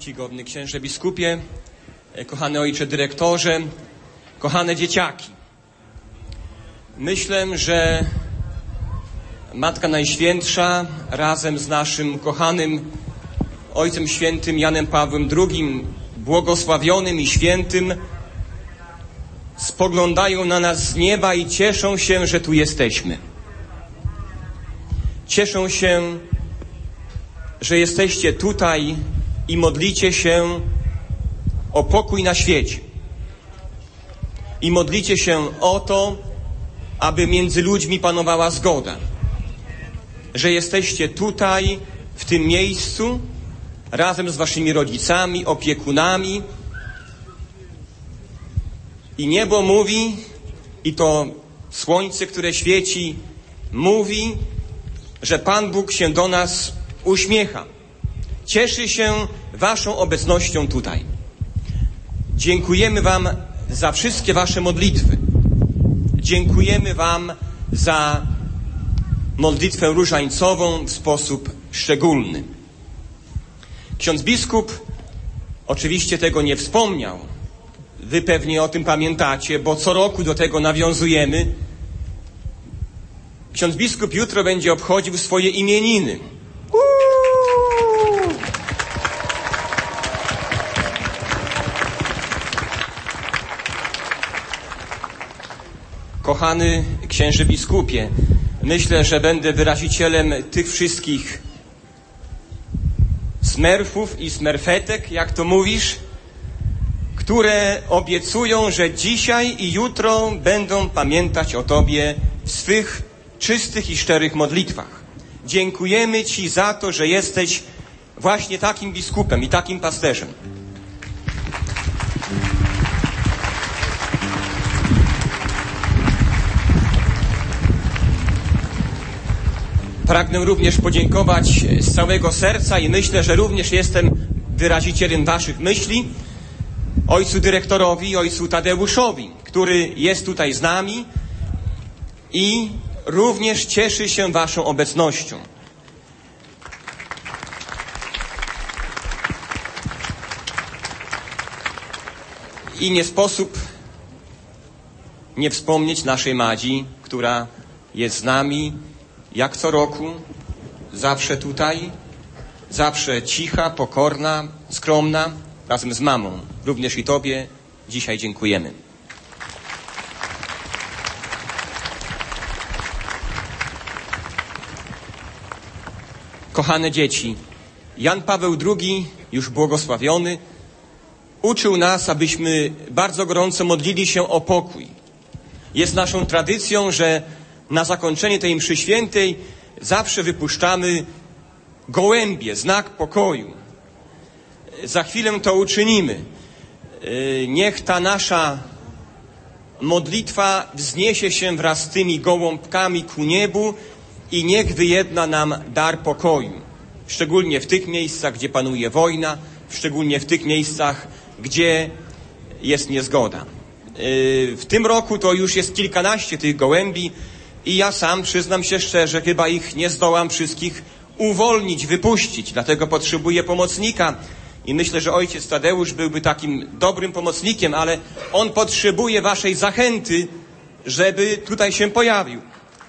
Czcigodny księże biskupie, kochany ojcze dyrektorze, kochane dzieciaki. Myślę, że Matka Najświętsza razem z naszym kochanym Ojcem Świętym Janem Pawłem II, błogosławionym i świętym, spoglądają na nas z nieba i cieszą się, że tu jesteśmy. Cieszą się, że jesteście tutaj i modlicie się o pokój na świecie. I modlicie się o to, aby między ludźmi panowała zgoda. Że jesteście tutaj, w tym miejscu, razem z waszymi rodzicami, opiekunami. I niebo mówi, i to słońce, które świeci, mówi, że Pan Bóg się do nas uśmiecha. Cieszy się waszą obecnością tutaj. Dziękujemy wam za wszystkie wasze modlitwy. Dziękujemy wam za modlitwę różańcową w sposób szczególny. Ksiądz biskup oczywiście tego nie wspomniał. Wy pewnie o tym pamiętacie, bo co roku do tego nawiązujemy. Ksiądz biskup jutro będzie obchodził swoje imieniny. Kochany księże biskupie, myślę, że będę wyrazicielem tych wszystkich smerfów i smerfetek, jak to mówisz, które obiecują, że dzisiaj i jutro będą pamiętać o Tobie w swych czystych i szczerych modlitwach. Dziękujemy Ci za to, że jesteś właśnie takim biskupem i takim pasterzem. Pragnę również podziękować z całego serca i myślę, że również jestem wyrazicielem waszych myśli ojcu dyrektorowi, ojcu Tadeuszowi, który jest tutaj z nami i również cieszy się waszą obecnością. I nie sposób nie wspomnieć naszej Madzi, która jest z nami jak co roku, zawsze tutaj, zawsze cicha, pokorna, skromna, razem z mamą. Również i Tobie dzisiaj dziękujemy. Kochane dzieci, Jan Paweł II, już błogosławiony, uczył nas, abyśmy bardzo gorąco modlili się o pokój. Jest naszą tradycją, że na zakończenie tej mszy świętej zawsze wypuszczamy gołębie, znak pokoju. Za chwilę to uczynimy. Niech ta nasza modlitwa wzniesie się wraz z tymi gołąbkami ku niebu i niech wyjedna nam dar pokoju. Szczególnie w tych miejscach, gdzie panuje wojna, szczególnie w tych miejscach, gdzie jest niezgoda. W tym roku to już jest kilkanaście tych gołębi i ja sam, przyznam się szczerze, chyba ich nie zdołam wszystkich uwolnić, wypuścić. Dlatego potrzebuję pomocnika i myślę, że ojciec Tadeusz byłby takim dobrym pomocnikiem, ale on potrzebuje waszej zachęty, żeby tutaj się pojawił.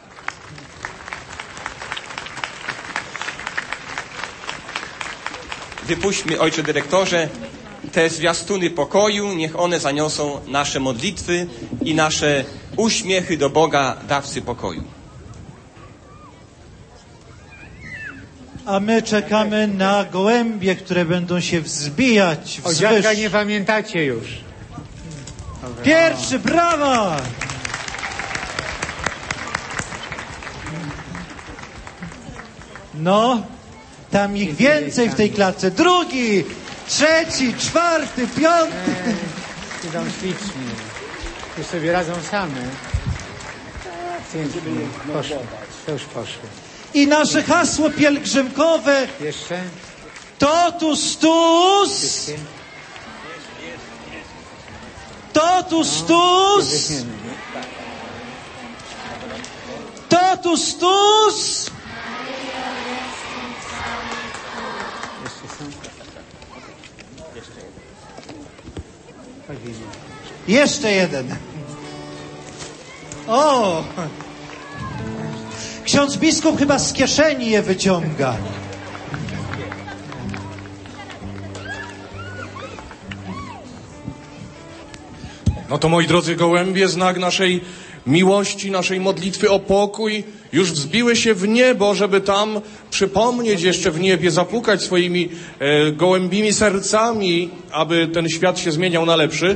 Wypuśćmy, ojcze dyrektorze, te zwiastuny pokoju, niech one zaniosą nasze modlitwy i nasze uśmiechy do Boga, dawcy pokoju. A my czekamy na gołębie, które będą się wzbijać O dziadka nie pamiętacie już. Dobra. Pierwszy, brawa! No, tam ich więcej w tej klatce. Drugi, trzeci, czwarty, piąty. Idą ślicznie. Już sobie radzą same. Poszły. To już poszły. I nasze hasło pielgrzymkowe Jeszcze? Totus tuus, Wszystkie? totus tuus, Weźmiemy. totus tuus. Jeszcze są? Jeszcze jeden. O! Ksiądz biskup chyba z kieszeni je wyciąga. No to, moi drodzy gołębie, znak naszej miłości, naszej modlitwy o pokój już wzbiły się w niebo, żeby tam przypomnieć jeszcze w niebie, zapukać swoimi gołębimi sercami, aby ten świat się zmieniał na lepszy.